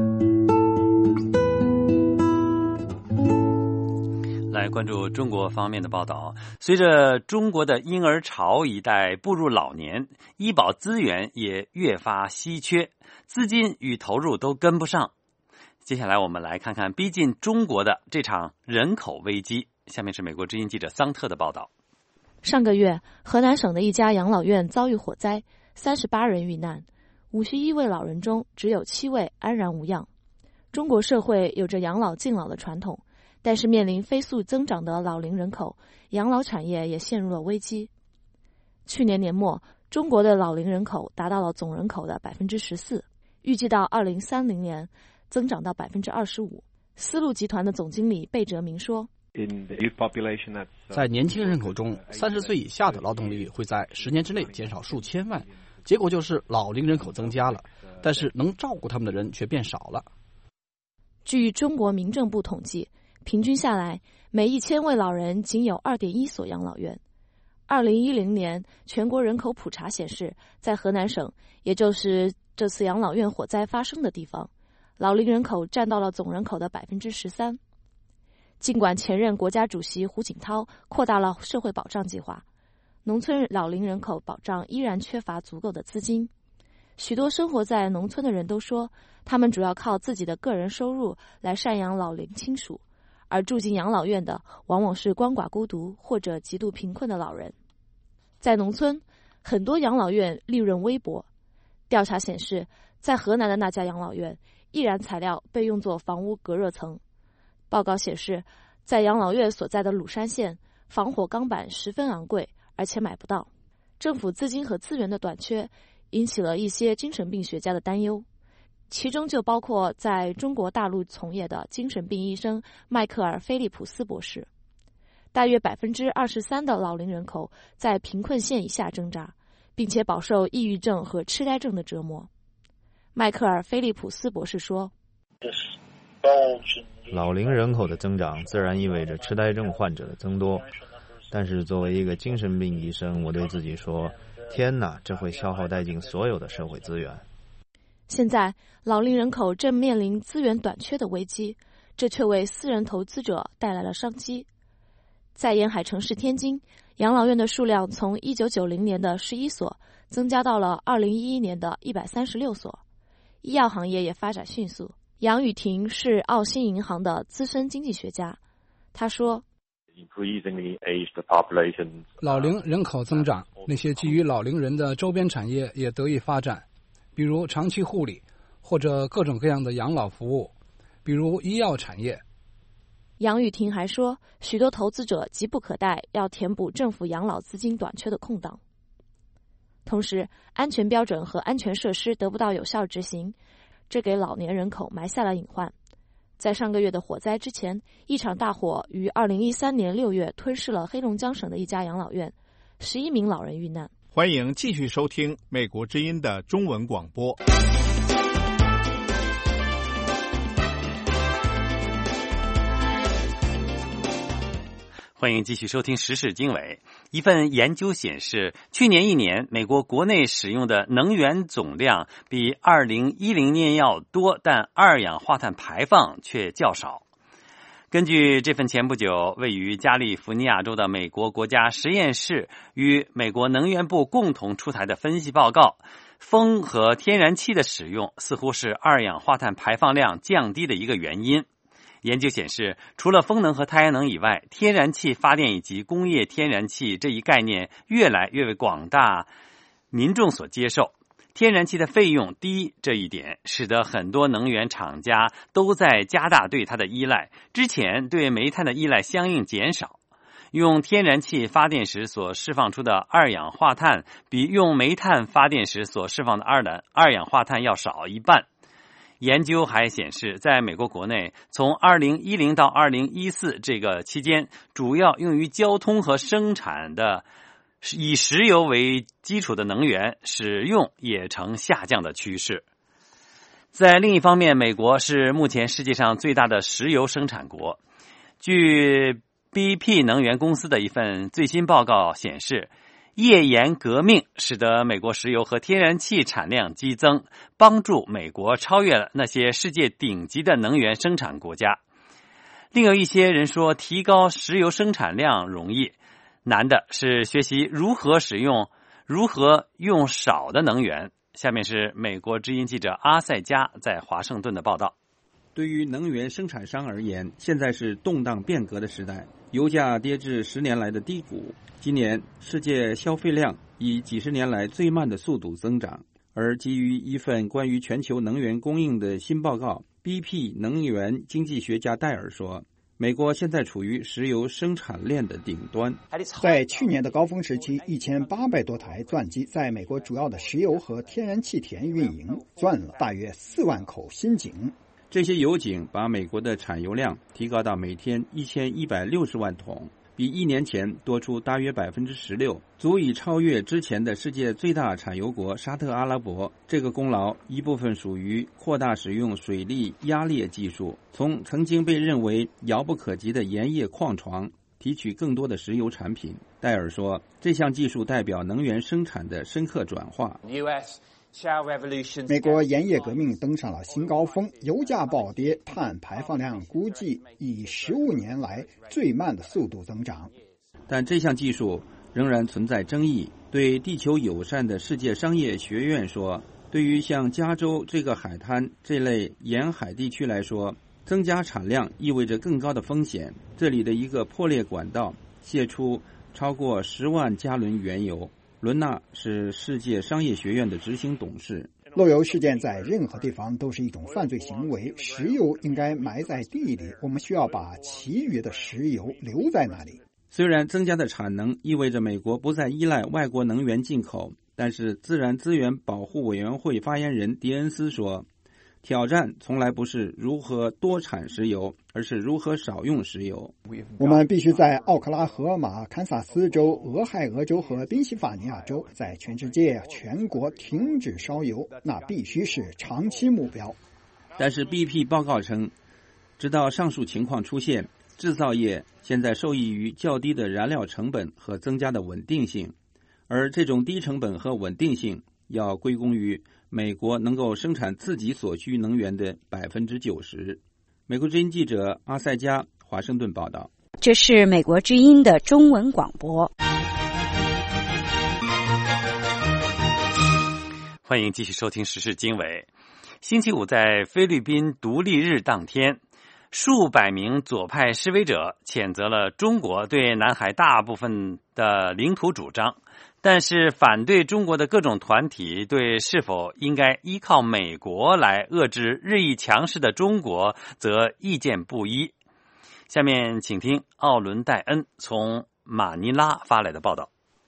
来关注中国方面的报道。随着中国的婴儿潮一代步入老年，医保资源也越发稀缺，资金与投入都跟不上。接下来我们来看看逼近中国的这场人口危机。下面是美国之音记者桑特的报道。 上个月，河南省的一家养老院遭遇火灾，38人遇难，51位老人中只有7位安然无恙。中国社会有着养老敬老的传统，但是面临飞速增长的老龄人口，养老产业也陷入了危机。去年年末，中国的老龄人口达到了总人口的14%，预计到2030年增长到25%。丝路集团的总经理贝哲明说， 在年轻人口中，30岁以下的劳动力会在10年之内减少数千万，结果就是老龄人口增加了，但是能照顾他们的人却变少了。 据中国民政部统计，平均下来，每1000位老人仅有 2.1 所养老院。2010年全国人口普查显示，在河南省，也就是这次养老院火灾发生的地方，老龄人口占到了总人口的 13%。尽管前任国家主席胡锦涛扩大了社会保障计划，农村老龄人口保障依然缺乏足够的资金。许多生活在农村的人都说，他们主要靠自己的个人收入来赡养老龄亲属，而住进养老院的往往是鳏寡孤独或者极度贫困的老人。在农村，很多养老院利润微薄。调查显示，在河南的那家养老院，易燃材料被用作房屋隔热层。报告显示，在养老院所在的鲁山县，防火钢板十分昂贵，而且买不到。政府资金和资源的短缺引起了一些精神病学家的担忧，其中就包括在中国大陆从业的精神病医生迈克尔·菲利普斯博士。大约 23% 的老龄人口在贫困线以下挣扎，并且饱受抑郁症和痴呆症的折磨。迈克尔·菲利普斯博士说， 老龄人口的增长自然意味着痴呆症患者的增多，但是作为一个精神病医生，我对自己说，天哪，这会消耗殆尽所有的社会资源。 现在老龄人口正面临资源短缺的危机，这却为私人投资者带来了商机。在沿海城市天津，养老院的数量从1990年的11所增加到了2011年的136所。医药行业也发展迅速。杨雨婷是澳新银行的资深经济学家，他说， 老龄人口增长，那些基于老龄人的周边产业也得以发展，比如长期护理，或者各种各样的养老服务，比如医药产业。 杨雨婷还说，许多投资者急不可待要填补政府养老资金短缺的空档。同时，安全标准和安全设施得不到有效执行，这给老年人口埋下了隐患。在上个月的火灾之前，一场大火于2013年6月吞噬了黑龙江省的一家养老院，11名老人遇难。 欢迎继续收听美国之音的中文广播。 欢迎继续收听时事经纬。一份研究显示，去年1年，美国国内使用的能源总量比2010年要多，但二氧化碳排放却较少。根据这份前不久位于加利福尼亚州的美国国家实验室与美国能源部共同出台的分析报告，风和天然气的使用似乎是二氧化碳排放量降低的一个原因。研究显示，除了风能和太阳能以外，天然气发电以及工业天然气这一概念越来越为广大民众所接受。天然气的费用低这一点，使得很多能源厂家都在加大对它的依赖，之前对煤炭的依赖相应减少。用天然气发电时所释放出的二氧化碳，比用煤炭发电时所释放的二氧化碳要少一半。 研究还显示，在美国国内，从2010到2014这个期间，主要用于交通和生产的以石油为基础的能源使用也呈下降的趋势。在另一方面，美国是目前世界上最大的石油生产国。据 BP 能源公司的一份最新报告显示，页岩革命使得美国石油和天然气产量激增，帮助美国超越了那些世界顶级的能源生产国家。另有一些人说，提高石油生产量容易，难的是学习如何用少的能源。下面是美国之音记者阿塞加在华盛顿的报道。 对于能源生产商而言，现在是动荡变革的时代，油价跌至10年来的低谷。今年世界消费量以几十年来最慢的速度增长，而基于一份关于全球能源供应的新报告， BP 能源经济学家戴尔说，美国现在处于石油生产链的顶端。 在去年的高峰时期，1800多台钻机在美国主要的石油和天然气田运营，钻了大约4万口新井。 这些油井把美国的产油量提高到每天1160万桶，比1年前多出大约16%，足以超越之前的世界最大产油国沙特阿拉伯。这个功劳一部分属于扩大使用水力压裂技术，从曾经被认为遥不可及的盐业矿床提取更多的石油产品。戴尔说，这项技术代表能源生产的深刻转化。 美国盐业革命登上了新高峰，油价暴跌，碳排放量估计以15年来最慢的速度增长。 但这项技术仍然存在争议。对地球友善的世界商业学院说，对于像加州这个海滩这类沿海地区来说，增加产量意味着更高的风险。这里的一个破裂管道泄出超过10万加仑原油。伦纳是世界商业学院的执行董事。 漏油事件在任何地方都是一种犯罪行为，石油应该埋在地里，我们需要把其余的石油留在那里。 虽然增加的产能意味着美国不再依赖外国能源进口，但是自然资源保护委员会发言人迪恩斯说，挑战从来不是如何多产石油，而是如何少用石油。 我们必须在奥克拉荷马、堪萨斯州、俄亥俄州和宾夕法尼亚州在全世界全国停止烧油，那必须是长期目标。 但是 BP 报告称，直到上述情况出现，制造业现在受益于较低的燃料成本和增加的稳定性，而这种低成本和稳定性要归功于美国能够生产自己所需能源的90%。美国之音记者阿塞加，华盛顿报道。 这是美国之音的中文广播。 欢迎继续收听时事经纬。星期五在菲律宾独立日当天，数百名左派示威者谴责了中国对南海大部分的领土主张，但是反对中国的各种团体对是否应该依靠美国来遏制日益强势的中国则意见不一。下面请听奥伦戴恩从马尼拉发来的报道。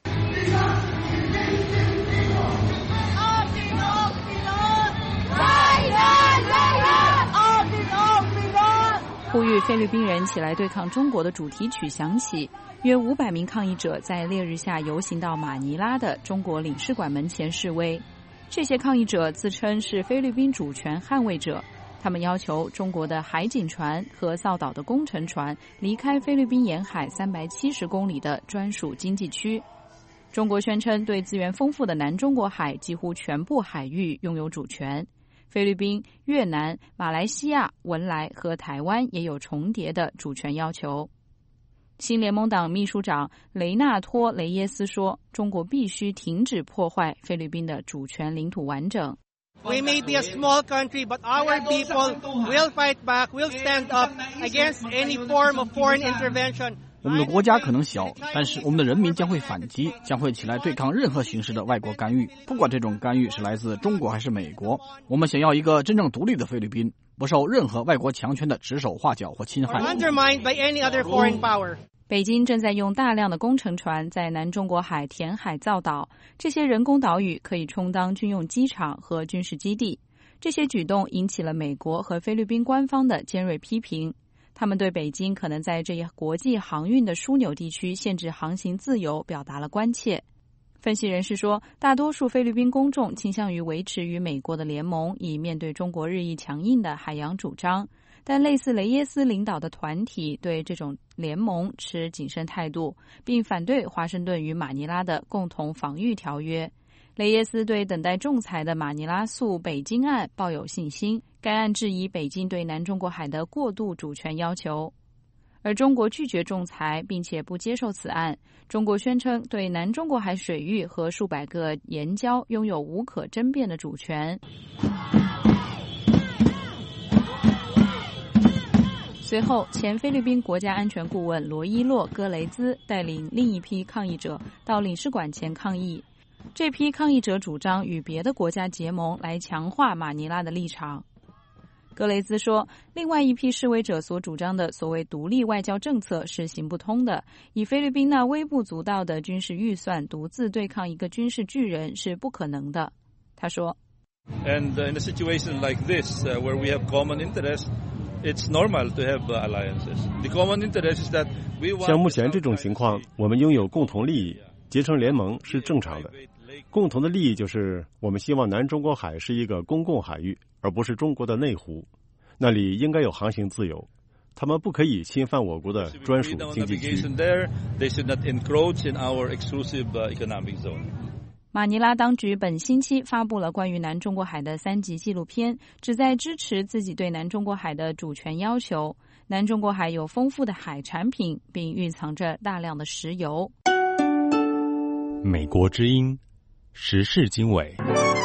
呼吁菲律宾人起来对抗中国的主题曲响起，约500名抗议者在烈日下游行到马尼拉的中国领事馆门前示威。这些抗议者自称是菲律宾主权捍卫者，他们要求中国的海警船和造岛的工程船离开菲律宾沿海370公里的专属经济区。中国宣称对资源丰富的南中国海几乎全部海域拥有主权。菲律宾、越南、马来西亚、文莱和台湾也有重叠的主权要求。新联盟党秘书长雷纳托·雷耶斯说，中国必须停止破坏菲律宾的主权领土完整。 We may be a small country, but our people will fight back, will stand up against any form of foreign intervention. 我们的国家可能小，但是我们的人民将会反击，将会起来对抗任何形式的外国干预，不管这种干预是来自中国还是美国。我们想要一个真正独立的菲律宾，不受任何外国强权的指手画脚或侵害。 Undermined by any other foreign power. 北京正在用大量的工程船在南中国海填海造岛，这些人工岛屿可以充当军用机场和军事基地。 这些举动引起了美国和菲律宾官方的尖锐批评，他们对北京可能在这一国际航运的枢纽地区限制航行自由表达了关切。分析人士说，大多数菲律宾公众倾向于维持与美国的联盟，以面对中国日益强硬的海洋主张，但类似雷耶斯领导的团体对这种联盟持谨慎态度，并反对华盛顿与马尼拉的共同防御条约。雷耶斯对等待仲裁的马尼拉诉北京案抱有信心，该案质疑北京对南中国海的过度主权要求，而中国拒绝仲裁并且不接受此案。中国宣称对南中国海水域和数百个岩礁拥有无可争辩的主权。随后，前菲律宾国家安全顾问罗伊洛·戈雷兹带领另一批抗议者到领事馆前抗议。这批抗议者主张与别的国家结盟来强化马尼拉的立场。格雷兹说，另外一批示威者所主张的所谓独立外交政策是行不通的，以菲律宾那微不足道的军事预算独自对抗一个军事巨人是不可能的。他说 And in a situation like this, where we have common interests, it's normal to have alliances. The common interest is that we want... 像目前这种情况，我们拥有共同利益，结成联盟是正常的。共同的利益就是我们希望南中国海是一个公共海域，而不是中国的内湖，那里应该有航行自由，他们不可以侵犯我国的专属经济区。 马尼拉当局本星期发布了关于南中国海的3集纪录片，旨在支持自己对南中国海的主权要求。南中国海有丰富的海产品，并蕴藏着大量的石油。 美国之音时事经纬。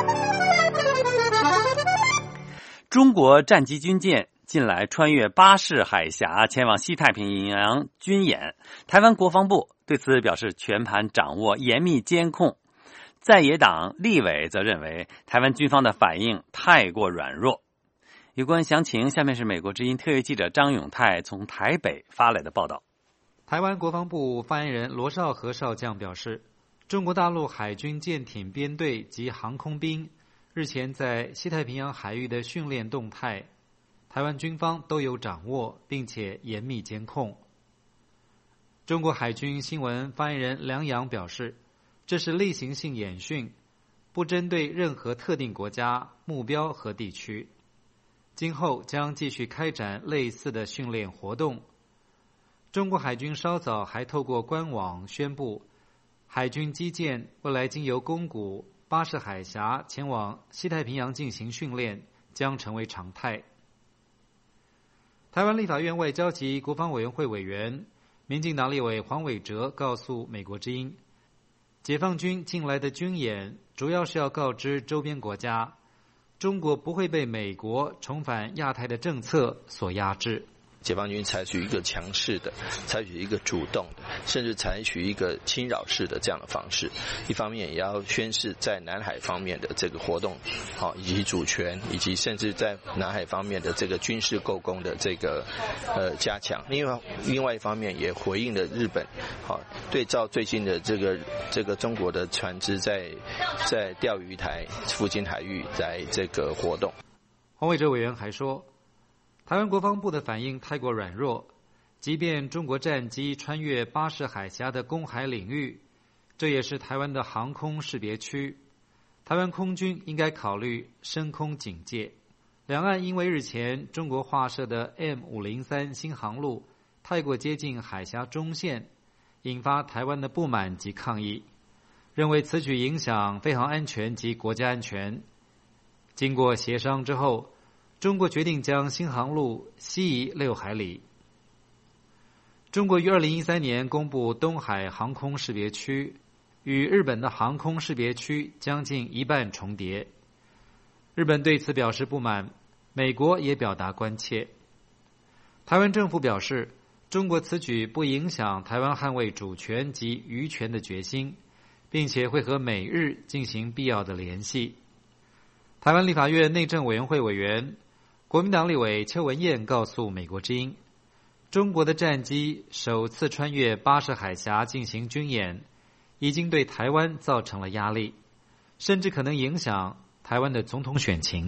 中国战机军舰近来穿越巴士海峡前往西太平洋军演，台湾国防部对此表示全盘掌握，严密监控。在野党立委则认为台湾军方的反应太过软弱。有关详情，下面是美国之音特约记者张永泰从台北发来的报道。 台湾国防部发言人罗绍和少将表示，中国大陆海军舰艇编队及航空兵日前在西太平洋海域的训练动态，台湾军方都有掌握，并且严密监控。中国海军新闻发言人梁阳表示，这是例行性演训，不针对任何特定国家、目标和地区。今后将继续开展类似的训练活动。中国海军稍早还透过官网宣布，海军基舰未来经由宫古、巴士海峡前往西太平洋进行训练，将成为常态。台湾立法院外交及国防委员会委员、民进党立委黄伟哲告诉美国之音，解放军近来的军演主要是要告知周边国家，中国不会被美国重返亚太的政策所压制。 解放军采取一个强势的，采取一个主动的，甚至采取一个侵扰式的这样的方式。一方面也要宣示在南海方面的这个活动，以及主权，以及甚至在南海方面的这个军事构攻的这个加强。另外一方面也回应了日本，对照最近的这个中国的船只在钓鱼台附近海域来这个活动。 黄伟哲委员还说，台湾国防部的反应太过软弱，即便中国战机穿越巴士海峡的公海领域，这也是台湾的航空识别区，台湾空军应该考虑升空警戒。两岸因为日前中国划设的 M503 新航路太过接近海峡中线，引发台湾的不满及抗议，认为此举影响飞航安全及国家安全。经过协商之后，中国决定将新航路西移6海里。中国于2013年公布东海航空识别区，与日本的航空识别区将近一半重叠。日本对此表示不满，美国也表达关切。台湾政府表示，中国此举不影响台湾捍卫主权及渔权的决心，并且会和美日进行必要的联系。台湾立法院内政委员会委员、国民党立委邱文燕告诉美国之音，中国的战机首次穿越巴士海峡进行军演，已经对台湾造成了压力，甚至可能影响台湾的总统选情。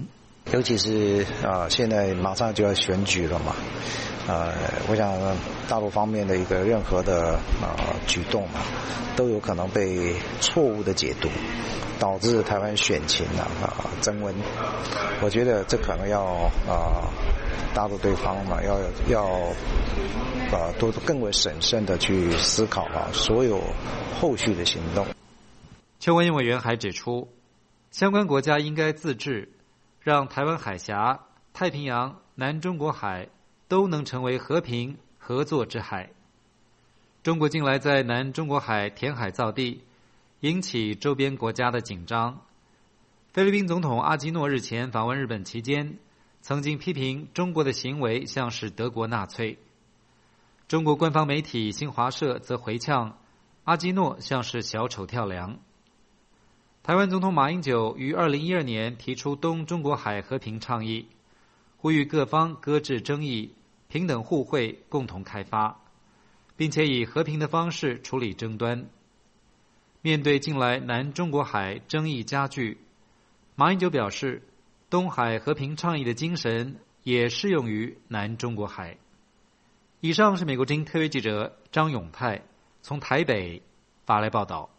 尤其是现在马上就要选举了嘛，我想大陆方面的一个任何的举动嘛，都有可能被错误的解读，导致台湾选情增温。我觉得这可能要大陆对方嘛，要多更为审慎的去思考所有后续的行动。 邱文英委员还指出，相关国家应该自治，让台湾海峡、太平洋、南中国海都能成为和平合作之海。中国近来在南中国海填海造地，引起周边国家的紧张。菲律宾总统阿基诺日前访问日本期间，曾经批评中国的行为像是德国纳粹。中国官方媒体新华社则回呛阿基诺像是小丑跳梁。台湾总统马英九于2012年提出东中国海和平倡议，呼吁各方搁置争议，平等互惠，共同开发，并且以和平的方式处理争端。面对近来南中国海争议加剧，马英九表示，东海和平倡议的精神也适用于南中国海。以上是美国之音特约记者张永泰从台北发来报道。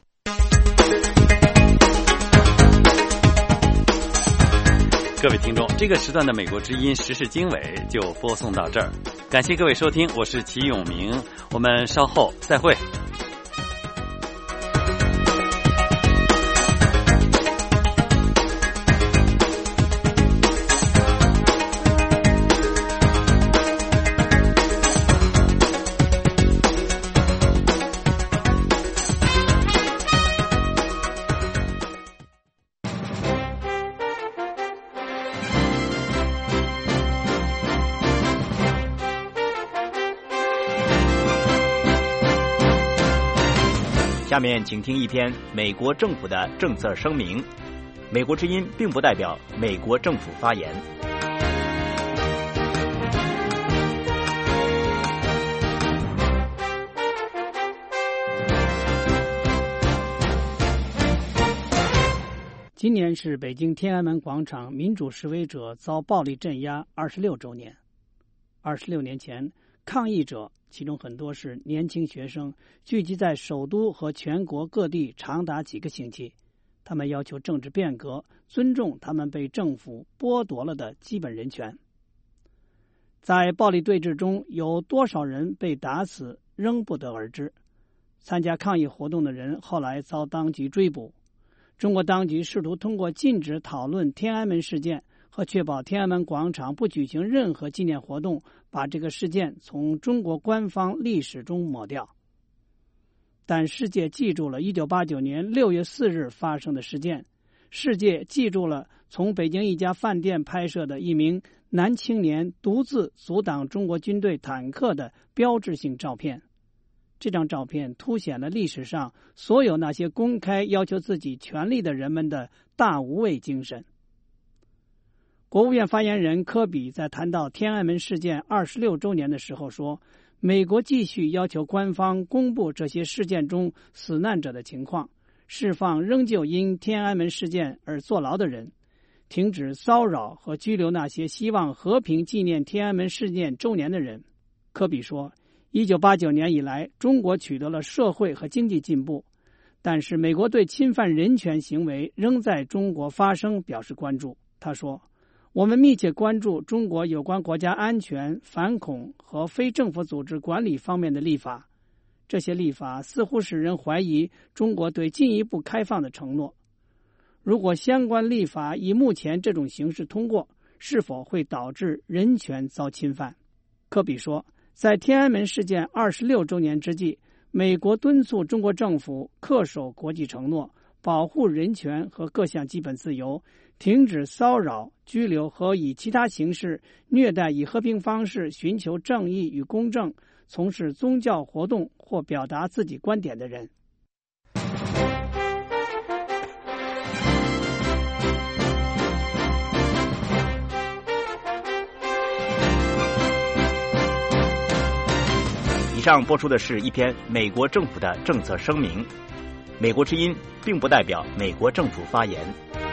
各位听众，这个时段的美国之音时事经纬就播送到这儿，感谢各位收听，我是齐永明，我们稍后再会。 下面请听一篇美国政府的政策声明。美国之音并不代表美国政府发言。 今年是北京天安门广场民主示威者遭暴力镇压26周年。26年前，抗议者其中很多是年轻学生，聚集在首都和全国各地长达几个星期。他们要求政治变革，尊重他们被政府剥夺了的基本人权。在暴力对峙中，有多少人被打死仍不得而知。参加抗议活动的人后来遭当局追捕。中国当局试图通过禁止讨论天安门事件和确保天安门广场不举行任何纪念活动，把这个事件从中国官方历史中抹掉。但世界记住了1989年6月4日发生的事件，世界记住了从北京一家饭店拍摄的一名男青年独自阻挡中国军队坦克的标志性照片。这张照片凸显了历史上所有那些公开要求自己权利的人们的大无畏精神。国务院发言人科比在谈到天安门事件26周年的时候说，美国继续要求官方公布这些事件中死难者的情况，释放仍旧因天安门事件而坐牢的人，停止骚扰和拘留那些希望和平纪念天安门事件周年的人。科比说，1989年以来，中国取得了社会和经济进步，但是美国对侵犯人权行为仍在中国发生表示关注。他说，我们密切关注中国有关国家安全、反恐和非政府组织管理方面的立法，这些立法似乎使人怀疑中国对进一步开放的承诺。如果相关立法以目前这种形式通过，是否会导致人权遭侵犯？科比说，在天安门事件26周年之际，美国敦促中国政府恪守国际承诺，保护人权和各项基本自由，停止骚扰、拘留和以其他形式虐待以和平方式寻求正义与公正、从事宗教活动或表达自己观点的人。 以上播出的是一篇美国政府的政策声明。美国之音并不代表美国政府发言。